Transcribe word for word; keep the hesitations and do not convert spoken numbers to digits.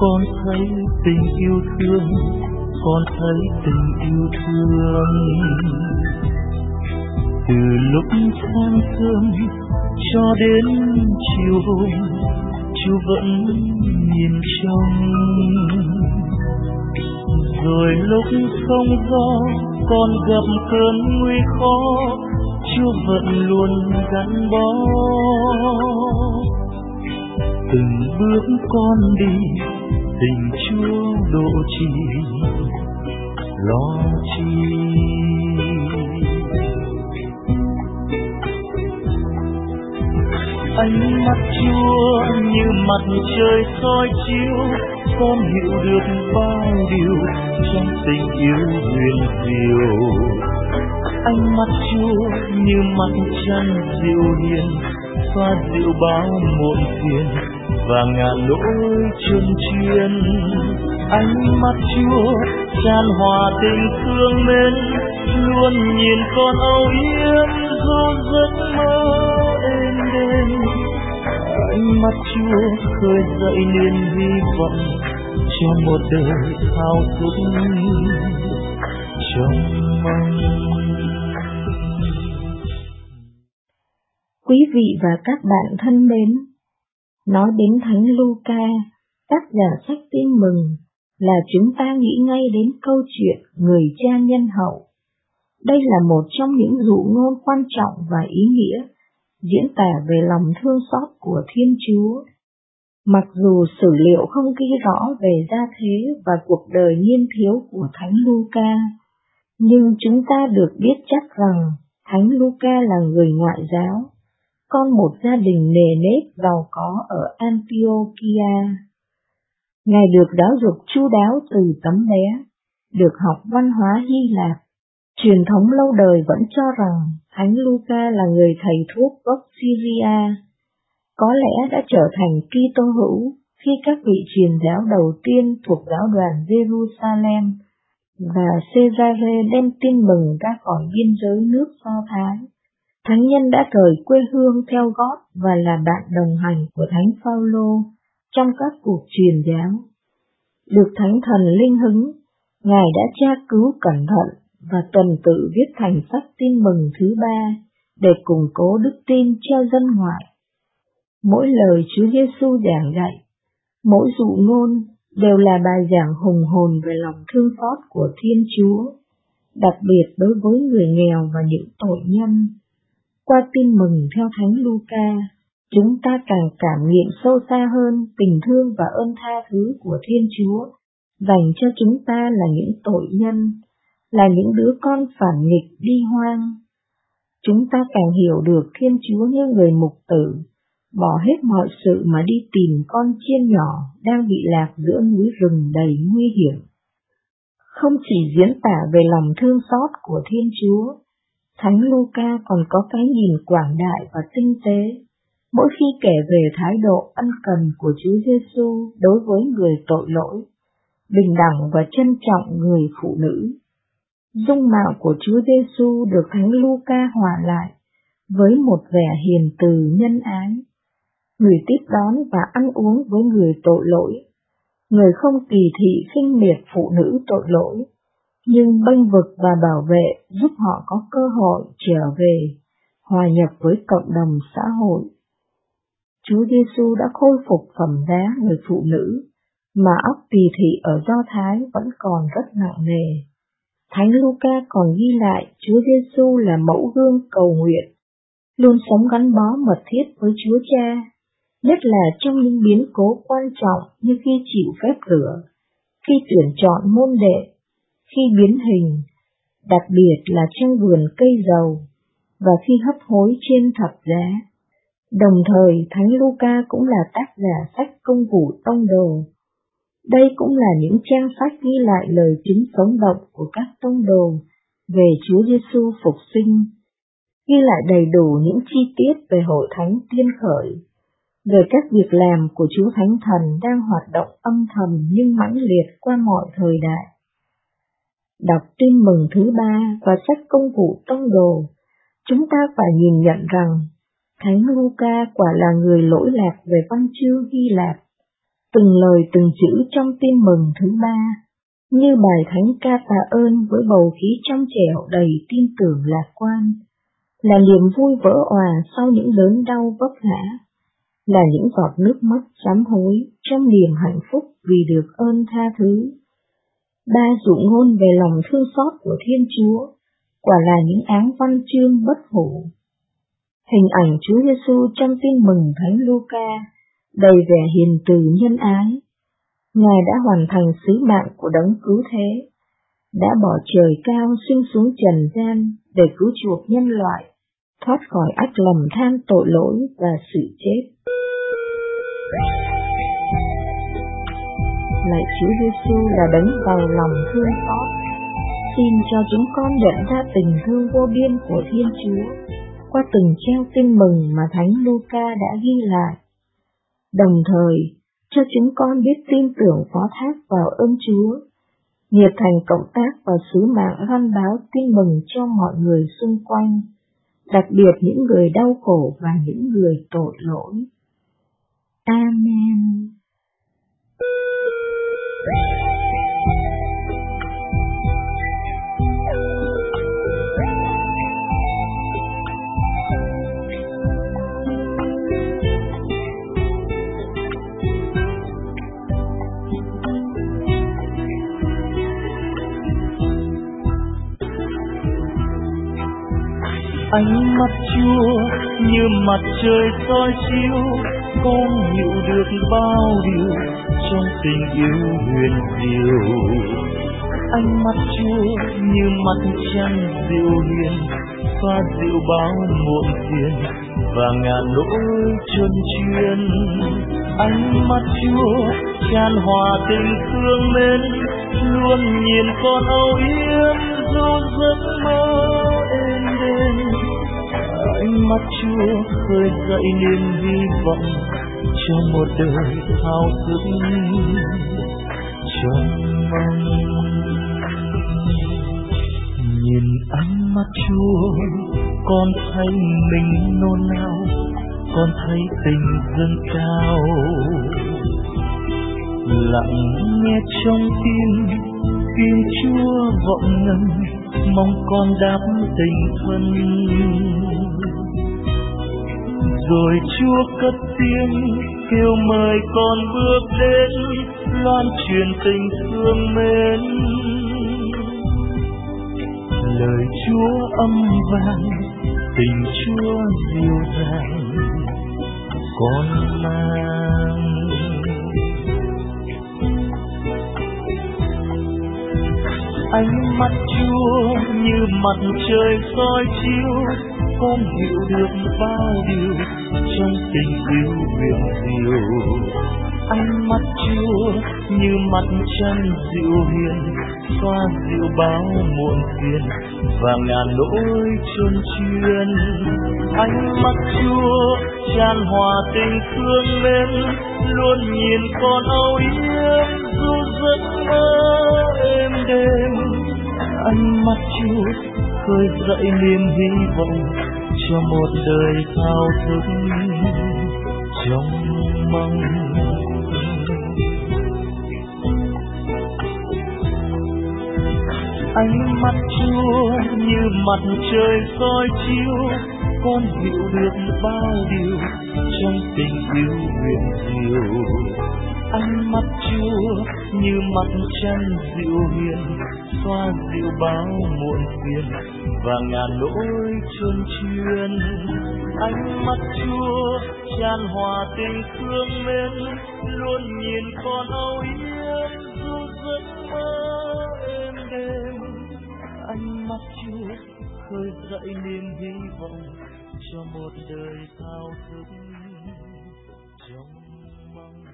con thấy tình yêu thương, con thấy tình yêu thương. Từ lúc sáng sớm cho đến chiều hôm, Chúa vẫn nhìn trông. Rồi lúc không gió, con gặp cơn nguy khó, Chúa vẫn luôn gắn bó. Từng bước con đi, tình Chúa độ trì, lo chi. Ánh mắt Chúa như mặt trời soi chiếu, con hiểu được bao điều trong tình yêu huyền diệu. Ánh mắt Chúa như mặt trăng dịu hiền, xoa dịu bao muộn phiền và ngàn nỗi chôn chuyên. Ánh mắt Chúa tràn hòa tình thương mến, luôn nhìn con âu yếm dù giấc mơ êm đêm. Ánh mắt Chúa khơi dậy niềm hy vọng cho một đời thao thức trong mong. Quý vị và các bạn thân mến, nói đến Thánh Luca, tác giả sách Tin Mừng, là chúng ta nghĩ ngay đến câu chuyện người cha nhân hậu. Đây là một trong những dụ ngôn quan trọng và ý nghĩa, diễn tả về lòng thương xót của Thiên Chúa. Mặc dù sử liệu không ghi rõ về gia thế và cuộc đời niên thiếu của Thánh Luca, nhưng chúng ta được biết chắc rằng Thánh Luca là người ngoại giáo, con một gia đình nề nếp giàu có ở Antiochia. Ngài được giáo dục chu đáo từ tấm bé, được học văn hóa Hy Lạp. Truyền thống lâu đời vẫn cho rằng Thánh Luca là người thầy thuốc gốc Syria. Có lẽ đã trở thành Kitô hữu khi các vị truyền giáo đầu tiên thuộc giáo đoàn Jerusalem và Caesarea đem tin mừng ra khỏi biên giới nước Do Thái. Thánh nhân đã rời quê hương theo gót và là bạn đồng hành của Thánh Phaolô trong các cuộc truyền giáo. Được Thánh Thần linh hứng, Ngài đã tra cứu cẩn thận và tuần tự viết thành sách Tin Mừng thứ ba để củng cố đức tin cho dân ngoại. Mỗi lời Chúa Giêsu giảng dạy, mỗi dụ ngôn đều là bài giảng hùng hồn về lòng thương xót của Thiên Chúa, đặc biệt đối với người nghèo và những tội nhân. Qua Tin Mừng theo Thánh Luca, chúng ta càng cảm nghiệm sâu xa hơn tình thương và ơn tha thứ của Thiên Chúa dành cho chúng ta là những tội nhân, là những đứa con phản nghịch đi hoang. Chúng ta càng hiểu được Thiên Chúa như người mục tử, bỏ hết mọi sự mà đi tìm con chiên nhỏ đang bị lạc giữa núi rừng đầy nguy hiểm. Không chỉ diễn tả về lòng thương xót của Thiên Chúa, Thánh Luca còn có cái nhìn quảng đại và tinh tế mỗi khi kể về thái độ ân cần của Chúa Giêsu đối với người tội lỗi, bình đẳng và trân trọng người phụ nữ. Dung mạo của Chúa Giêsu được Thánh Luca hòa lại với một vẻ hiền từ nhân ái. Người tiếp đón và ăn uống với người tội lỗi, người không kỳ thị khinh miệt phụ nữ tội lỗi, nhưng bênh vực và bảo vệ giúp họ có cơ hội trở về, hòa nhập với cộng đồng xã hội. Chúa Giêsu đã khôi phục phẩm giá người phụ nữ, mà óc kỳ thị ở Do Thái vẫn còn rất nặng nề. Thánh Luca còn ghi lại Chúa Giêsu là mẫu gương cầu nguyện, luôn sống gắn bó mật thiết với Chúa Cha, nhất là trong những biến cố quan trọng như khi chịu phép rửa, khi tuyển chọn môn đệ, khi biến hình, đặc biệt là trong vườn cây dầu, và khi hấp hối trên thập giá. Đồng thời, Thánh Luca cũng là tác giả sách Công vụ Tông đồ. Đây cũng là những trang sách ghi lại lời chứng sống động của các tông đồ về Chúa Giêsu phục sinh, ghi lại đầy đủ những chi tiết về hội thánh tiên khởi, về các việc làm của Chúa Thánh Thần đang hoạt động âm thầm nhưng mãnh liệt qua mọi thời đại. Đọc Tin Mừng thứ ba và sách Công vụ Tông đồ, chúng ta phải nhìn nhận rằng Thánh Luca quả là người lỗi lạc về văn chương Hy Lạp. từng lời từng chữ trong tin mừng thứ ba, như bài thánh ca tạ ơn với bầu khí trong trẻo đầy tin tưởng lạc quan, là niềm vui vỡ òa sau những đớn đau vấp ngã, là những giọt nước mắt sám hối trong niềm hạnh phúc vì được ơn tha thứ. Ba dụ ngôn về lòng thương xót của Thiên Chúa, quả là những áng văn chương bất hủ. Hình ảnh Chúa Giêsu trong tin mừng Thánh Luca đầy vẻ hiền từ nhân ái. Ngài đã hoàn thành sứ mạng của đấng cứu thế, đã bỏ trời cao sinh xuống trần gian để cứu chuộc nhân loại, thoát khỏi ách lầm than tội lỗi và sự chết. Lạy Chúa Giêsu là đấng giàu lòng thương xót, xin cho chúng con nhận ra tình thương vô biên của Thiên Chúa qua từng treo tin mừng mà Thánh Luca đã ghi lại. Đồng thời, cho chúng con biết tin tưởng phó thác vào ơn Chúa, nhiệt thành cộng tác vào sứ mạng loan báo tin mừng cho mọi người xung quanh, đặc biệt những người đau khổ và những người tội lỗi. Amen. Ánh mắt Chúa như mặt trời soi chiếu, con hiểu được bao điều trong tình yêu huyền diệu. Ánh mắt Chúa như mặt trăng dịu hiền, xoa dịu bao muộn phiền và ngàn nỗi chôn chuyên. Ánh mắt Chúa tràn hòa tình thương mến, luôn nhìn con âu yếm dù giấc mơ êm đềm. Ánh mắt Chúa khơi dậy niềm hy vọng cho một đời thao thức trong mong. Nhìn ánh mắt Chúa, con thấy mình nôn nao, con thấy tình dâng cao. Lặng nghe trong tim, tim Chúa vọng ngân, mong con đáp tình thân. Rồi Chúa cất tiếng kêu mời con bước đến, loan truyền tình thương mến. Lời Chúa âm vang, tình Chúa dịu dàng, con mang. Ánh mắt Chúa như mặt trời soi chiếu, con hiểu được bao điều trong tình yêu huyền diệu. Ánh mắt Chúa như mặt trăng dịu hiền, xoa dịu bao muộn phiền và ngàn nỗi chôn chuyên. Ánh mắt Chúa tràn hòa tình thương mến, luôn nhìn con âu yếm dù giấc mơ êm đềm. Ánh mắt Chúa khơi dậy niềm hy vọng cho một đời thao thức trong mong. Ánh mắt Chúa như mặt trời soi chiếu, con hiểu được bao điều trong tình yêu huyền diệu. Ánh mắt Chúa như mặt trăng dịu hiền, xoa dịu bao muộn phiền và ngàn nỗi chôn chuyên. Ánh mắt Chúa tràn hòa tình thương mến, luôn nhìn con âu yếm dù giấc mơ êm đềm. Ánh mắt Chúa khơi dậy niềm hy vọng cho một đời thao thức trong mong.